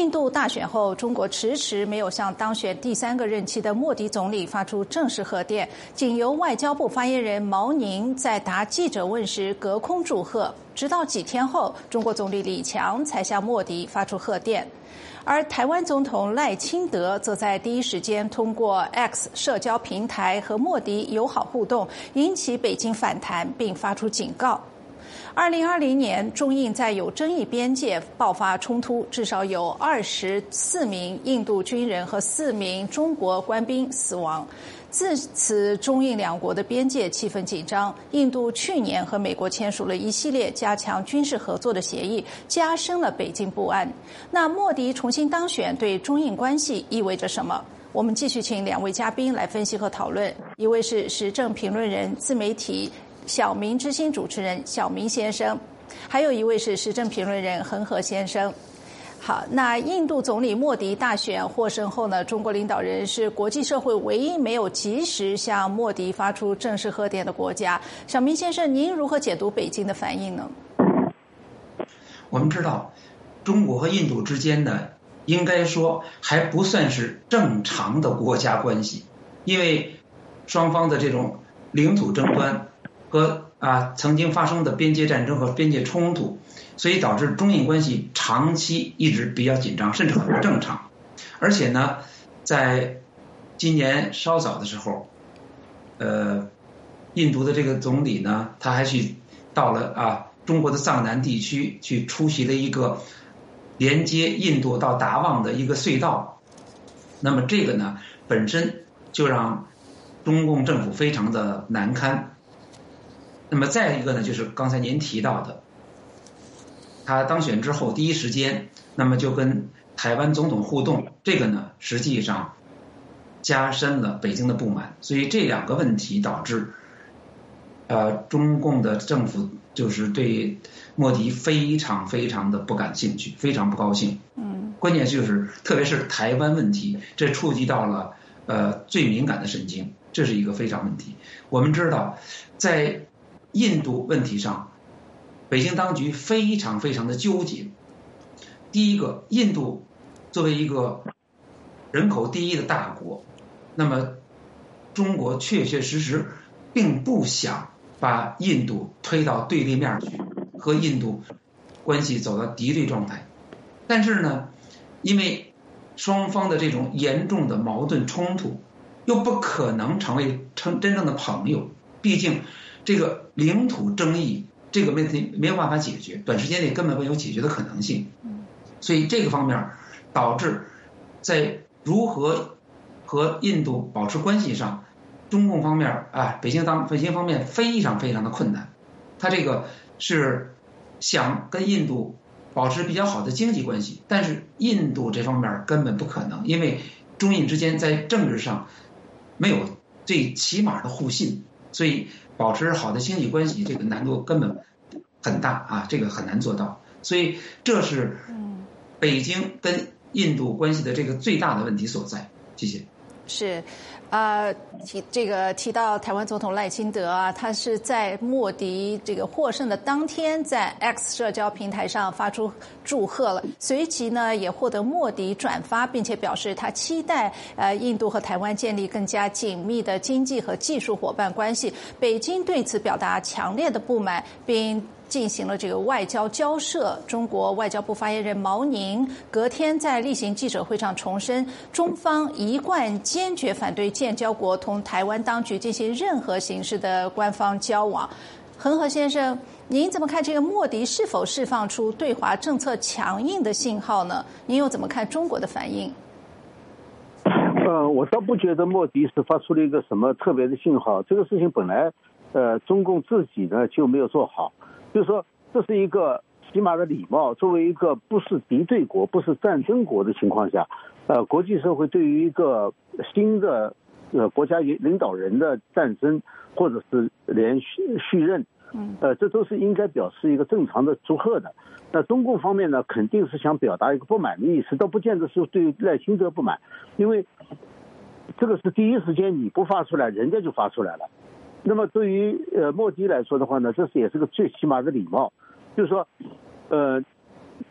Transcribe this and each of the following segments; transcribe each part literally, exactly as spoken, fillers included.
印度大选后，中国迟迟没有向当选第三个任期的莫迪总理发出正式贺电，仅由外交部发言人毛宁在答记者问时隔空祝贺。直到几天后，中国总理李强才向莫迪发出贺电。而台湾总统赖清德则在第一时间通过 X 社交平台和莫迪友好互动，引起北京反弹，并发出警告。二零二零年，中印在有争议边界爆发冲突，至少有二十四名印度军人和四名中国官兵死亡。自此，中印两国的边界气氛紧张。印度去年和美国签署了一系列加强军事合作的协议，加深了北京不安。那莫迪重新当选对中印关系意味着什么？我们继续请两位嘉宾来分析和讨论。一位是时政评论人、自媒体小明之星主持人小明先生，还有一位是时政评论人恒河先生。好，那印度总理莫迪大选获胜后呢，中国领导人是国际社会唯一没有及时向莫迪发出正式贺电的国家。小明先生，您如何解读北京的反应呢？ 我们知道，中国和印度之间呢，应该说还不算是正常的国家关系，因为双方的这种领土争端和啊曾经发生的边界战争和边界冲突，所以导致中印关系长期一直比较紧张，甚至很不正常。而且呢，在今年稍早的时候，呃，印度的这个总理呢，他还去到了啊中国的藏南地区去出席了一个连接印度到达旺的一个隧道。那么这个呢，本身就让中共政府非常的难堪。那么再一个呢，就是刚才您提到的，他当选之后第一时间，那么就跟台湾总统互动，这个呢实际上加深了北京的不满。所以这两个问题导致，呃，中共的政府就是对莫迪非常非常的不感兴趣，非常不高兴。嗯，关键就是特别是台湾问题，这触及到了呃最敏感的神经，这是一个非常问题。我们知道，在印度问题上，北京当局非常非常的纠结。第一个，印度作为一个人口第一的大国，那么中国确确实实并不想把印度推到对立面去，和印度关系走到敌对状态。但是呢，因为双方的这种严重的矛盾冲突，又不可能成为成真正的朋友，毕竟这个领土争议这个问题没有办法解决，短时间内根本没有解决的可能性。所以这个方面导致在如何和印度保持关系上，中共方面啊，北京当北京方面非常非常的困难。他这个是想跟印度保持比较好的经济关系，但是印度这方面根本不可能，因为中印之间在政治上没有最起码的互信，所以保持好的经济关系这个难度根本很大啊，这个很难做到。所以这是北京跟印度关系的这个最大的问题所在。谢谢。 是，呃，提这个提到台湾总统赖清德啊，他是在莫迪这个获胜的当天，在 X 社交平台上发出祝贺了，随即呢也获得莫迪转发，并且表示他期待呃印度和台湾建立更加紧密的经济和技术伙伴关系。北京对此表达强烈的不满，并进行了这个外交交涉。中国外交部发言人毛宁隔天在例行记者会上重申，中方一贯坚决反对建交国同台湾当局进行任何形式的官方交往。恒河先生，您怎么看这个莫迪是否释放出对华政策强硬的信号呢？您又怎么看中国的反应？ 呃，我倒不觉得莫迪是发出了一个什么特别的信号，这个事情本来呃中共自己呢就没有做好。就是说，这是一个起码的礼貌。作为一个不是敌对国、不是战争国的情况下，呃，国际社会对于一个新的呃国家领导人的战争或者是连续续任，呃，这都是应该表示一个正常的祝贺的。那中共方面呢，肯定是想表达一个不满的意思，倒不见得是对赖清德不满，因为这个是第一时间你不发出来，人家就发出来了。那么对于呃莫迪来说的话呢，这是也是个最起码的礼貌，就是说，呃，对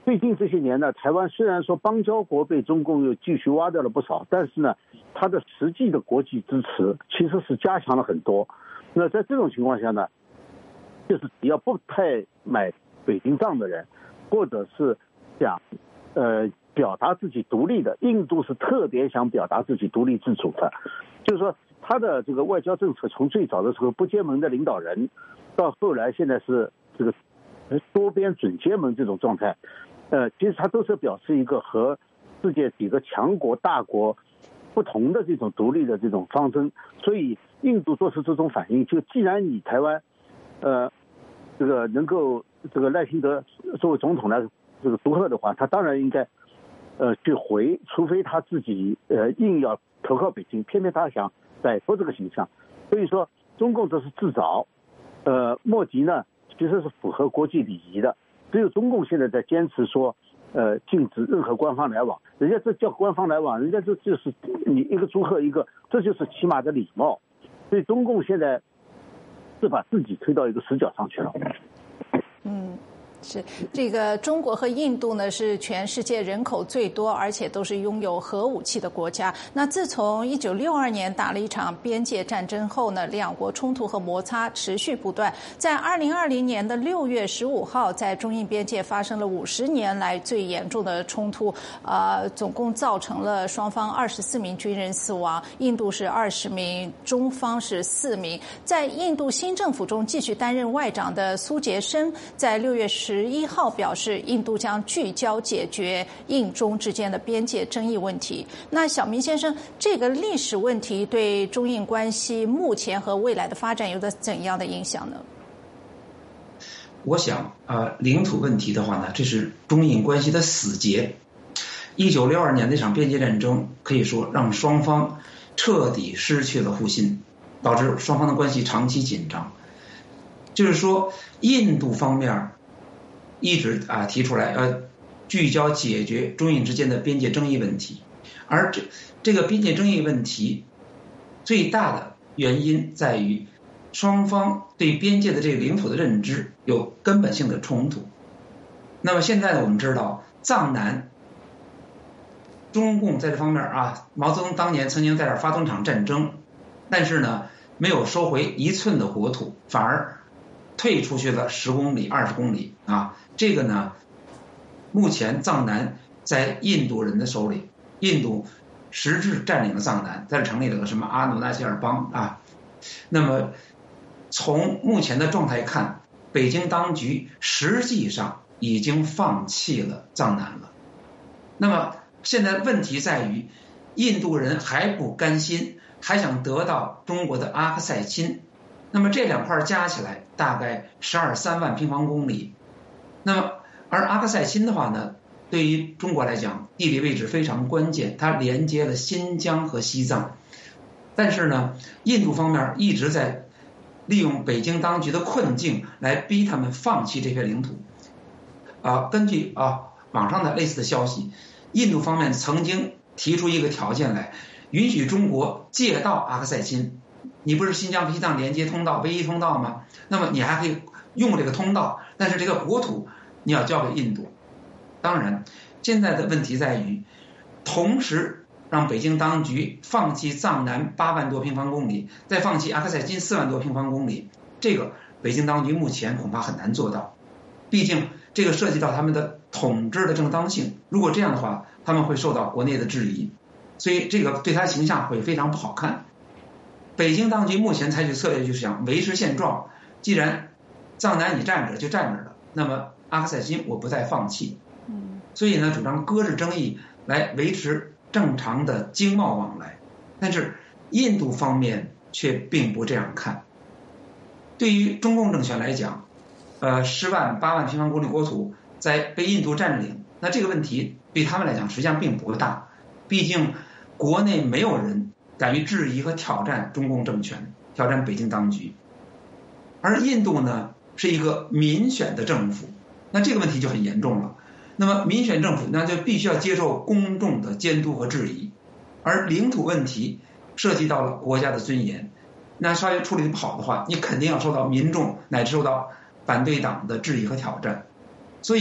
最近这些年呢，台湾虽然说邦交国被中共又继续挖掉了不少，但是呢，它的实际的国际支持其实是加强了很多。那在这种情况下呢，就是只要不太买北京账的人，或者是想呃表达自己独立的，印度是特别想表达自己独立自主的，就是说他的这个外交政策从最早的时候不结盟的领导人，到后来现在是这个多边准结盟这种状态，呃，其实它都是表示一个和世界几个强国大国不同的这种独立的这种方针。所以印度做出这种反应，就既然你台湾呃这个能够这个赖清德作为总统来这个祝贺的话，他当然应该呃去回，除非他自己呃硬要投靠北京，偏偏他想摆脱这个形象。所以说中共这是自找，呃莫迪呢其实是符合国际礼仪的，只有中共现在在坚持说呃禁止任何官方来往，人家这叫官方来往，人家这就是你一个祝贺一个，这就是起码的礼貌。所以中共现在是把自己推到一个死角上去了。 嗯，是这个中国和印度呢是全世界人口最多，而且都是拥有核武器的国家。那自从一九六二年打了一场边界战争后呢，两国冲突和摩擦持续不断。在二零二零年的六月十五号，在中印边界发生了五十年来最严重的冲突，呃，总共造成了双方二十四名军人死亡，印度是二十名，中方是四名。在印度新政府中继续担任外长的苏杰生，在六月十一号表示，印度将聚焦解决印中之间的边界争议问题。那小明先生，这个历史问题对中印关系目前和未来的发展有着怎样的影响呢？ 我想呃，领土问题的话呢，这是中印关系的死结。一九六二年那场边界战争可以说让双方彻底失去了互信，导致双方的关系长期紧张。就是说印度方面一直啊提出来要聚焦解决中印之间的边界争议问题，而这这个边界争议问题最大的原因在于双方对边界的这个领土的认知有根本性的冲突。那么现在呢，我们知道藏南中共在这方面啊，毛泽东当年曾经在这儿发动场战争，但是呢没有收回一寸的国土，反而退出去了十公里、二十公里啊。这个呢，目前藏南在印度人的手里，印度实质占领了藏南，在这成立了个什么阿努纳希尔邦啊。那么从目前的状态看，北京当局实际上已经放弃了藏南了。那么现在问题在于，印度人还不甘心，还想得到中国的阿克塞钦。那么这两块加起来大概十二三万平方公里。那么而阿克塞钦的话呢，对于中国来讲地理位置非常关键，它连接了新疆和西藏。但是呢，印度方面一直在利用北京当局的困境来逼他们放弃这片领土。啊，根据啊网上的类似的消息，印度方面曾经提出一个条件来，允许中国借道阿克塞钦。你不是新疆和西藏连接通道唯一通道吗？那么你还可以用这个通道，但是这个国土你要交给印度。当然现在的问题在于，同时让北京当局放弃藏南八万多平方公里，再放弃阿克塞钦四万多平方公里，这个北京当局目前恐怕很难做到。毕竟这个涉及到他们的统治的正当性，如果这样的话，他们会受到国内的质疑，所以这个对他形象会非常不好看。北京当局目前采取策略就是想维持现状，既然藏南你站着就站着了，那么阿克塞钦我不再放弃。所以呢，主张搁置争议来维持正常的经贸往来。但是印度方面却并不这样看。对于中共政权来讲，呃，十万八万平方公里国土在被印度占领，那这个问题对他们来讲实际上并不大。毕竟国内没有人敢于质疑和挑战中共政权，挑战北京当局。而印度呢，是一个民选的政府，那这个问题就很严重了。那么民选政府那就必须要接受公众的监督和质疑，而领土问题涉及到了国家的尊严，那稍微处理不好的话，你肯定要受到民众乃至受到反对党的质疑和挑战。所以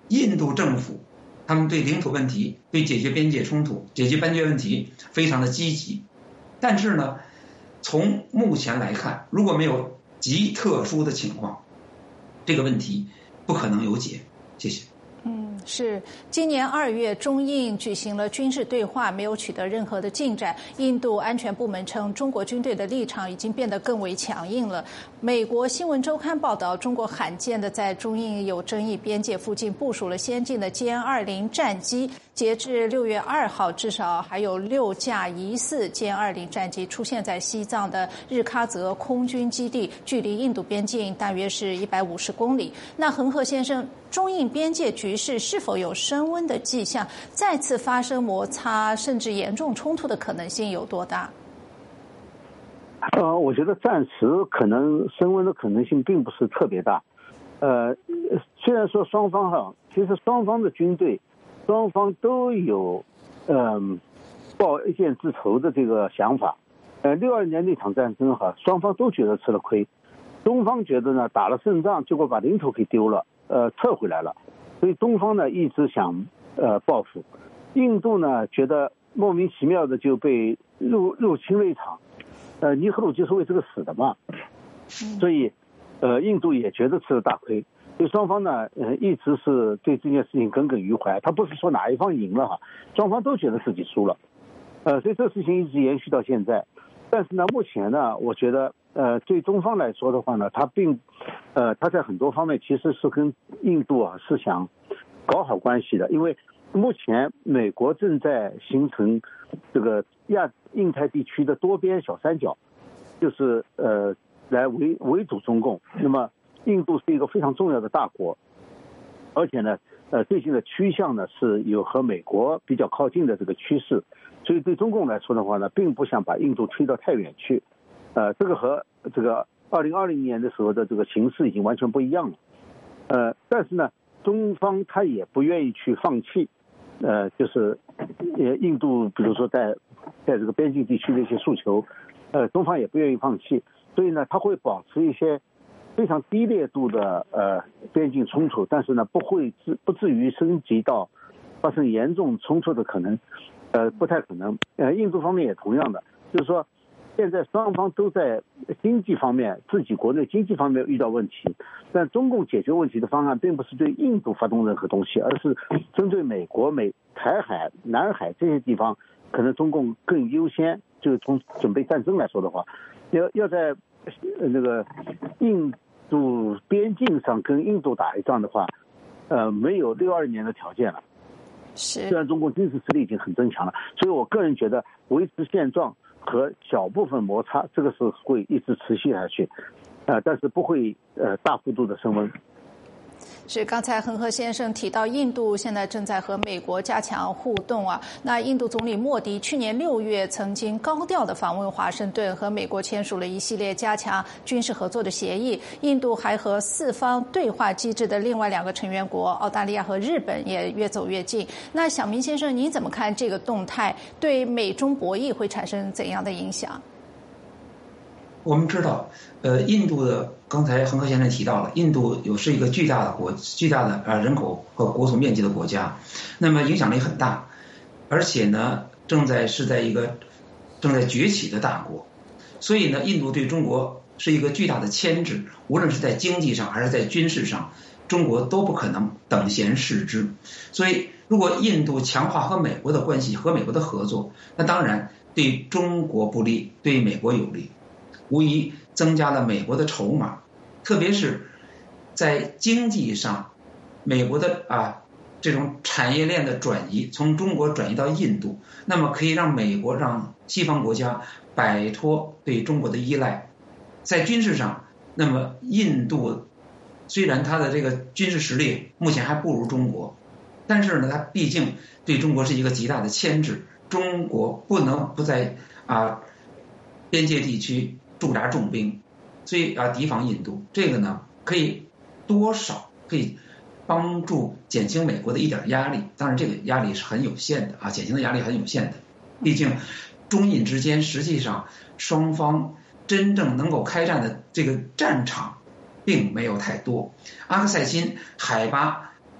印度政府他们对领土问题、对解决边界冲突、解决边界问题非常的积极，但是呢，从目前来看，如果没有极特殊的情况，这个问题不可能有解。谢谢。 嗯，是。今年二月，中印举行了军事对话，没有取得任何的进展。印度安全部门称，中国军队的立场已经变得更为强硬了。美国新闻周刊报道，中国罕见的在中印有争议边界附近部署了先进的歼二零战机。截至六月二号，至少还有六架疑似歼二零战机出现在西藏的日喀则空军基地，距离印度边境大约是一百五十公里。那恒河先生，中印边界局势是否有升温的迹象？再次发生摩擦甚至严重冲突的可能性有多大？ 呃，我觉得暂时可能升温的可能性并不是特别大。呃，虽然说双方哈，其实双方的军队，双方都有嗯、呃、报一箭之仇的这个想法。呃，六二年那场战争哈，双方都觉得吃了亏。东方觉得呢打了胜仗，结果把领土给丢了，呃，撤回来了，所以东方呢一直想呃报复。印度呢觉得莫名其妙的就被入入侵了一场。呃，尼赫鲁就是为这个死的嘛，所以，呃，印度也觉得吃了大亏，所以双方呢，呃，一直是对这件事情耿耿于怀。他不是说哪一方赢了哈，双方都觉得自己输了，呃，所以这个事情一直延续到现在。但是呢，目前呢，我觉得，呃，对中方来说的话呢，他并，呃，他在很多方面其实是跟印度啊是想搞好关系的，因为目前美国正在形成这个亚印太地区的多边小三角，就是呃来围围堵中共。那么印度是一个非常重要的大国，而且呢呃最近的趋向呢是有和美国比较靠近的这个趋势，所以对中共来说的话呢，并不想把印度推到太远去。呃这个和这个二零二零年的时候的这个形势已经完全不一样了。呃但是呢中方他也不愿意去放弃。呃，就是呃，印度比如说在在这个边境地区的一些诉求，呃，中方也不愿意放弃，所以呢，他会保持一些非常低烈度的呃边境冲突，但是呢，不会至不至于升级到发生严重冲突的可能，呃，不太可能。呃，印度方面也同样的，就是说，现在双方都在经济方面，自己国内经济方面遇到问题，但中共解决问题的方案并不是对印度发动任何东西，而是针对美国、美台海、南海这些地方，可能中共更优先。就是从准备战争来说的话，要要在那个印度边境上跟印度打一仗的话，呃，没有六二年的条件了。 是。 虽然中国军事实力已经很增强了，所以我个人觉得维持现状和小部分摩擦，这个是会一直持续下去，呃，但是不会呃大幅度的升温。 是，刚才恒河先生提到，印度现在正在和美国加强互动啊。那印度总理莫迪去年六月曾经高调的访问华盛顿，和美国签署了一系列加强军事合作的协议。印度还和四方对话机制的另外两个成员国澳大利亚和日本也越走越近。那小明先生，您怎么看这个动态？对美中博弈会产生怎样的影响？ 我们知道，呃，印度的刚才恒河先生提到了，印度有是一个巨大的国、巨大的呃人口和国土面积的国家，那么影响力很大，而且呢，正在是在一个正在崛起的大国，所以呢，印度对中国是一个巨大的牵制，无论是在经济上还是在军事上，中国都不可能等闲视之。所以，如果印度强化和美国的关系和美国的合作，那当然对中国不利，对美国有利。无疑增加了美国的筹码，特别是在经济上，美国的啊这种产业链的转移从中国转移到印度，那么可以让美国让西方国家摆脱对中国的依赖。在军事上，那么印度虽然它的这个军事实力目前还不如中国，但是呢，它毕竟对中国是一个极大的牵制，中国不能不在啊边界地区驻扎重兵，所以啊提防印度，这个呢可以多少可以帮助减轻美国的一点压力，当然这个压力是很有限的啊，减轻的压力很有限的，毕竟中印之间实际上双方真正能够开战的这个战场并没有太多。阿克塞钦海拔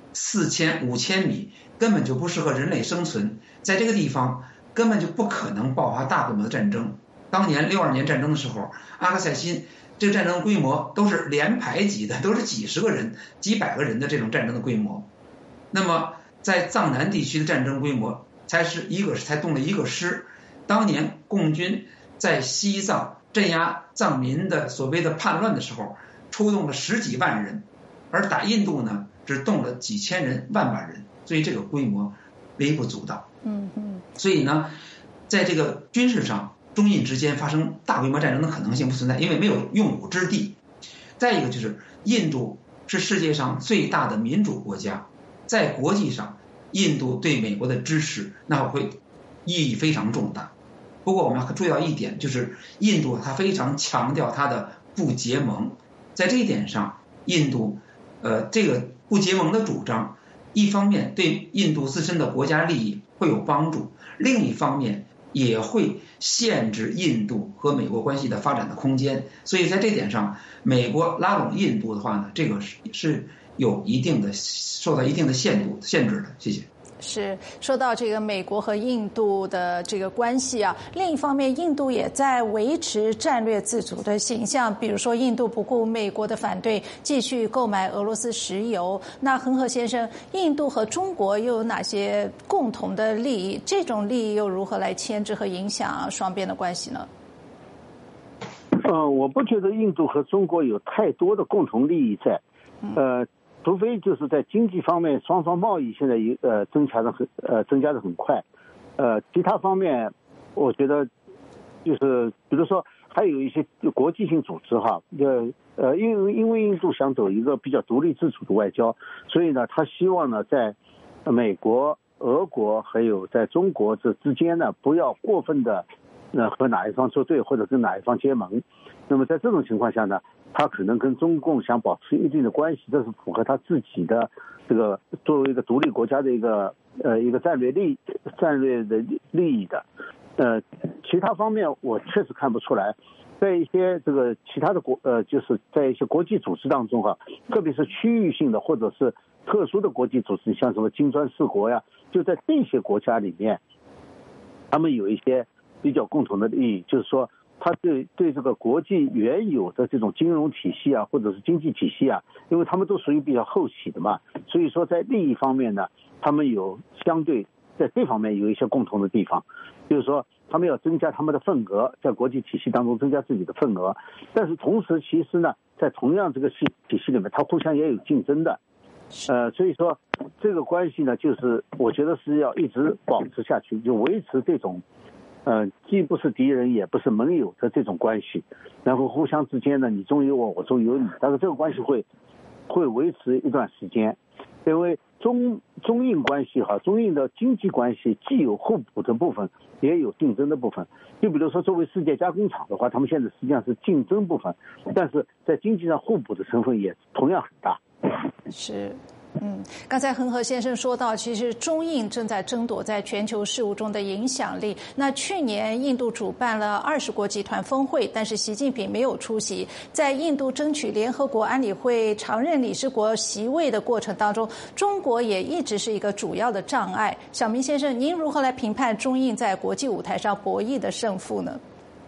四千五千米，根本就不适合人类生存，在这个地方根本就不可能爆发大规模的战争。当年六二年战争的时候，阿克塞辛这个战争规模都是连排级的，都是几十个人、几百个人的这种战争的规模。那么在藏南地区的战争规模才是一个才动了一个师。当年共军在西藏镇压藏民的所谓的叛乱的时候，出动了十几万人，而打印度呢，只动了几千人、万把人，所以这个规模微不足道。 嗯嗯。 所以呢，在这个军事上，中印之间发生大规模战争的可能性不存在，因为没有用武之地。再一个就是，印度是世界上最大的民主国家，在国际上，印度对美国的支持那会意义非常重大。不过我们要注意到一点，就是印度它非常强调它的不结盟，在这一点上，印度呃这个不结盟的主张，一方面对印度自身的国家利益会有帮助，另一方面也会限制印度和美国关系的发展的空间。所以在这点上，美国拉拢印度的话呢，这个是是有一定的受到一定的限度限制的。谢谢。 是说到这个美国和印度的这个关系啊，另一方面，印度也在维持战略自主的形象。比如说，印度不顾美国的反对，继续购买俄罗斯石油。那恒河先生，印度和中国又有哪些共同的利益？这种利益又如何来牵制和影响双边的关系呢？ 呃，我不觉得印度和中国有太多的共同利益在，呃。除非就是在经济方面，双方贸易现在呃增加的很呃增加的很快，呃，其他方面，我觉得就是比如说还有一些国际性组织哈，呃呃，因为因为印度想走一个比较独立自主的外交，所以呢，他希望呢在美国、俄国还有在中国这之间呢，不要过分的呃和哪一方作对或者跟哪一方结盟。那么在这种情况下呢，他可能跟中共想保持一定的关系，这是符合他自己的这个作为一个独立国家的一个呃一个战略利战略的利益的。呃，其他方面我确实看不出来。在一些这个其他的国呃，就是在一些国际组织当中哈、啊，特别是区域性的或者是特殊的国际组织，像什么金砖四国呀，就在这些国家里面，他们有一些比较共同的利益，就是说。他对对这个国际原有的这种金融体系啊，或者是经济体系啊，因为他们都属于比较后起的嘛，所以说在利益方面呢，他们有相对在这方面有一些共同的地方，就是说他们要增加他们的份额，在国际体系当中增加自己的份额，但是同时其实呢，在同样这个系体系里面，它互相也有竞争的，呃，所以说这个关系呢，就是我觉得是要一直保持下去，就维持这种。呃，既不是敌人，也不是盟友的这种关系，然后互相之间呢，你中有我，我中有你，但是这个关系会会维持一段时间，因为中中印关系哈，中印的经济关系既有互补的部分，也有竞争的部分。就比如说，作为世界加工厂的话，他们现在实际上是竞争部分，但是在经济上互补的成分也同样很大。 是。嗯，刚才恒河先生说到，其实中印正在争夺在全球事务中的影响力。那去年印度主办了二十国集团峰会，但是习近平没有出席。在印度争取联合国安理会常任理事国席位的过程当中，中国也一直是一个主要的障碍。小明先生，您如何来评判中印在国际舞台上博弈的胜负呢？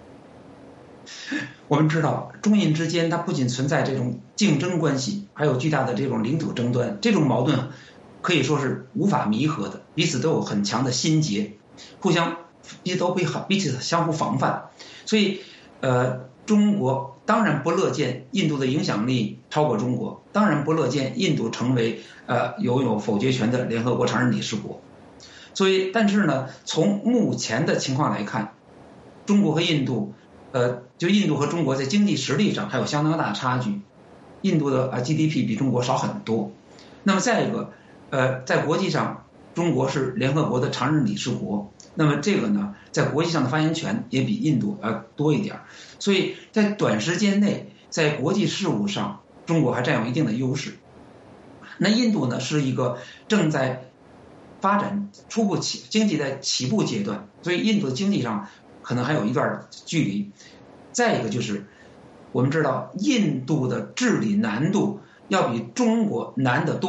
我们知道，中印之间它不仅存在这种竞争关系，还有巨大的这种领土争端，这种矛盾可以说是无法弥合的，彼此都有很强的心结，互相彼此都彼彼此相互防范。所以，呃，中国当然不乐见印度的影响力超过中国，当然不乐见印度成为呃拥有否决权的联合国常任理事国。所以，但是呢，从目前的情况来看，中国和印度。呃，就印度和中国在经济实力上还有相当大的差距，印度的啊 G D P 比中国少很多。那么再一个，呃，在国际上，中国是联合国的常任理事国，那么这个呢，在国际上的发言权也比印度呃多一点，所以在短时间内，在国际事务上，中国还占有一定的优势。那印度呢，是一个正在发展初步起经济在起步阶段，所以印度的经济上。可能还有一段距离。再一个就是，我们知道印度的治理难度要比中国难得多。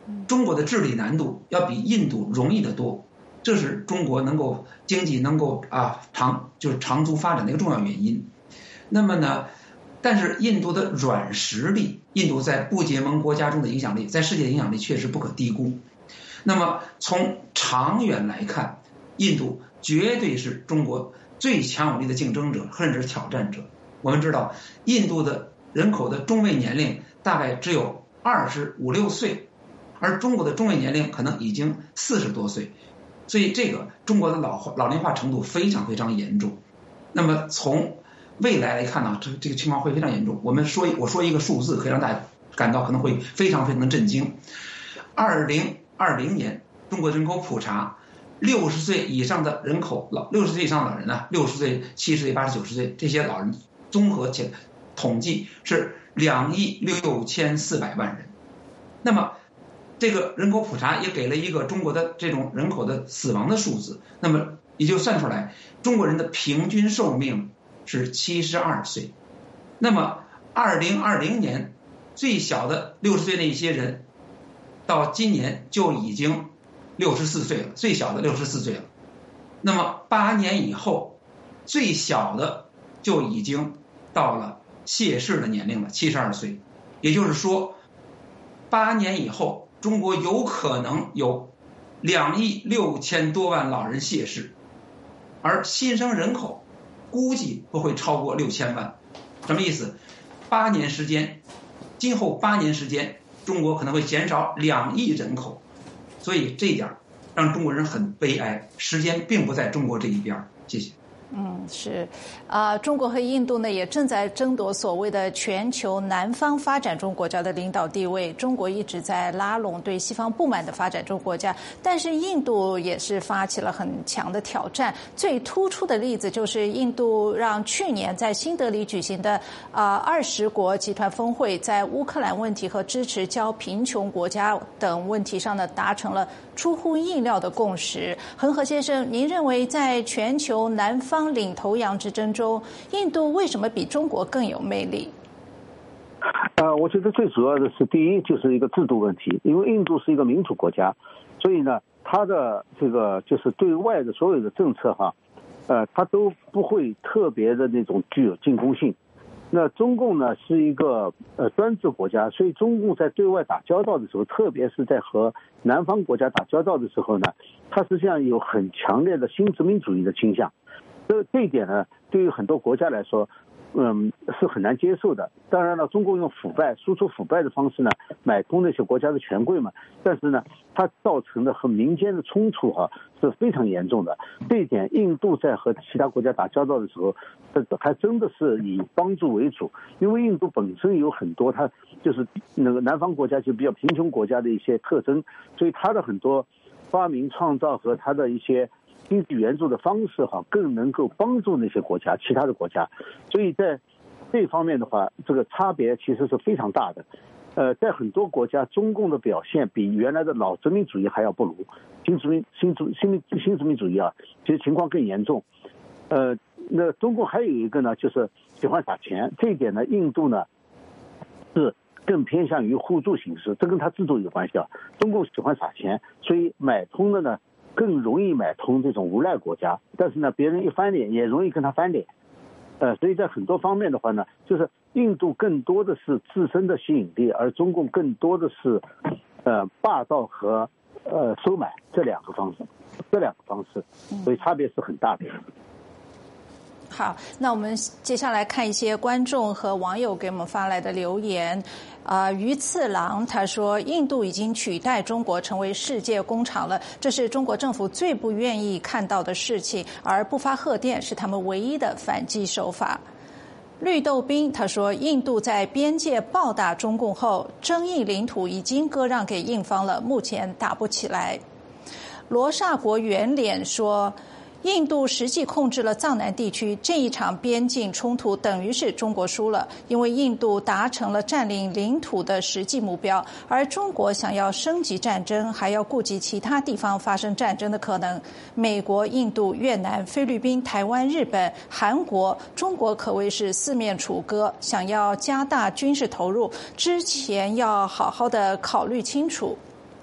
中国的治理难度要比印度容易得多，这是中国能够经济能够啊长就是长足发展的一个重要原因。那么呢，但是印度的软实力，印度在不结盟国家中的影响力，在世界影响力确实不可低估。那么从长远来看，印度绝对是中国最强有力的竞争者，甚至是挑战者。我们知道，印度的人口的中位年龄大概只有二十五六岁，而中国的中位年龄可能已经四十多岁，所以这个中国的老化老龄化程度非常非常严重。那么从未来来看呢，这这个情况会非常严重。我们说我说一个数字，可以让大家感到可能会非常非常的震惊。二零二零年，中国人口普查，六十岁以上的人口，老六十岁以上的老人呢，六十岁、七十岁、八十九十岁这些老人综合起来统计是两亿六千四百万人。那么这个人口普查也给了一个中国的这种人口的死亡的数字，那么也就算出来，中国人的平均寿命是七十二岁。那么二零二零年最小的六十岁那些人，到今年就已经六十四岁了，最小的六十四岁了。那么八年以后，最小的就已经到了谢世的年龄了，七十二岁。也就是说，八年以后，中国有可能有两亿六千多万老人谢世，而新生人口估计不会超过六千万。什么意思？八年时间，今后八年时间，中国可能会减少两亿人口，所以这一点让中国人很悲哀。时间并不在中国这一边。谢谢。 嗯，是，啊、呃，中国和印度呢也正在争夺所谓的全球南方发展中国家的领导地位。中国一直在拉拢对西方不满的发展中国家，但是印度也是发起了很强的挑战。最突出的例子就是印度让去年在新德里举行的啊二十国集团峰会，在乌克兰问题和支持较贫穷国家等问题上呢达成了出乎意料的共识。恒河先生，您认为在全球南方领头羊之争中，印度为什么比中国更有魅力？ 呃，我觉得最主要的是，第一就是一个制度问题，因为印度是一个民主国家，所以呢，它的这个就是对外的所有的政策哈，呃，它都不会特别的那种具有进攻性。那中共呢是一个呃专制国家，所以中共在对外打交道的时候，特别是在和南方国家打交道的时候呢，它实际上有很强烈的新殖民主义的倾向。这这一点呢，对于很多国家来说，嗯，是很难接受的。当然了，中共用腐败、输出腐败的方式呢，买通那些国家的权贵嘛。但是呢，它造成的和民间的冲突哈、啊、是非常严重的。这一点，印度在和其他国家打交道的时候，这还真的是以帮助为主。因为印度本身有很多它就是那个南方国家就比较贫穷国家的一些特征，所以它的很多发明创造和它的一些经济援助的方式哈，更能够帮助那些国家，其他的国家，所以在这方面的话，这个差别其实是非常大的。呃，在很多国家，中共的表现比原来的老殖民主义还要不如，新殖民新殖新新殖民主义啊，其实情况更严重。呃，那中共还有一个呢，就是喜欢撒钱，这一点呢，印度呢是更偏向于互助形式，这跟他制度有关系啊。中共喜欢撒钱，所以买通的呢。更容易买通这种无赖国家，但是呢，别人一翻脸也容易跟他翻脸，呃，所以在很多方面的话呢，就是印度更多的是自身的吸引力，而中共更多的是呃霸道和呃收买这两个方式，这两个方式，所以差别是很大的。 好，那我们接下来看一些观众和网友给我们发来的留言。啊、呃，鱼次郎他说，印度已经取代中国成为世界工厂了，这是中国政府最不愿意看到的事情，而不发贺电是他们唯一的反击手法。绿豆冰他说，印度在边界暴打中共后，争议领土已经割让给印方了，目前打不起来。罗刹国圆脸说，印度实际控制了藏南地区，这一场边境冲突等于是中国输了，因为印度达成了占领领土的实际目标，而中国想要升级战争，还要顾及其他地方发生战争的可能。美国、印度、越南、菲律宾、台湾、日本、韩国，中国可谓是四面楚歌，想要加大军事投入，之前要好好的考虑清楚。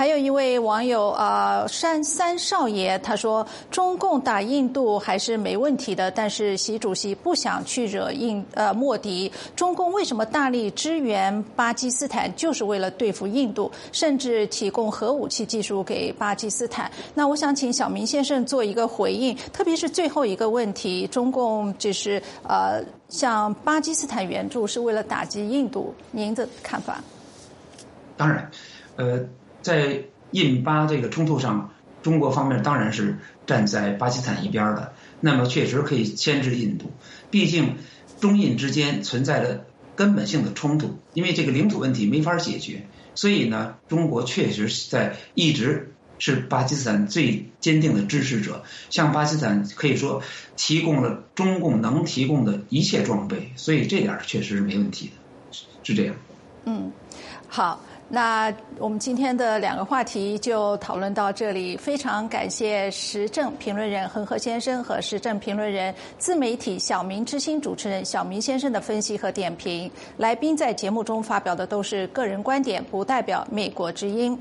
还有一位网友啊、呃、山三少爷，他说中共打印度还是没问题的，但是习主席不想去惹印呃莫迪。中共为什么大力支援巴基斯坦，就是为了对付印度，甚至提供核武器技术给巴基斯坦。那我想请小明先生做一个回应，特别是最后一个问题，中共就是呃向巴基斯坦援助是为了打击印度，您的看法？ 当然，呃，在印巴这个冲突上，中国方面当然是站在巴基斯坦一边的。那么确实可以牵制印度，毕竟中印之间存在着根本性的冲突，因为这个领土问题没法解决，所以呢，中国确实在一直是巴基斯坦最坚定的支持者，向巴基斯坦可以说提供了中共能提供的一切装备，所以这点确实是没问题的，是这样。 嗯，好。那我们今天的两个话题就讨论到这里，非常感谢时政评论人恒河先生和时政评论人自媒体小明之星主持人小明先生的分析和点评。来宾在节目中发表的都是个人观点，不代表美国之音。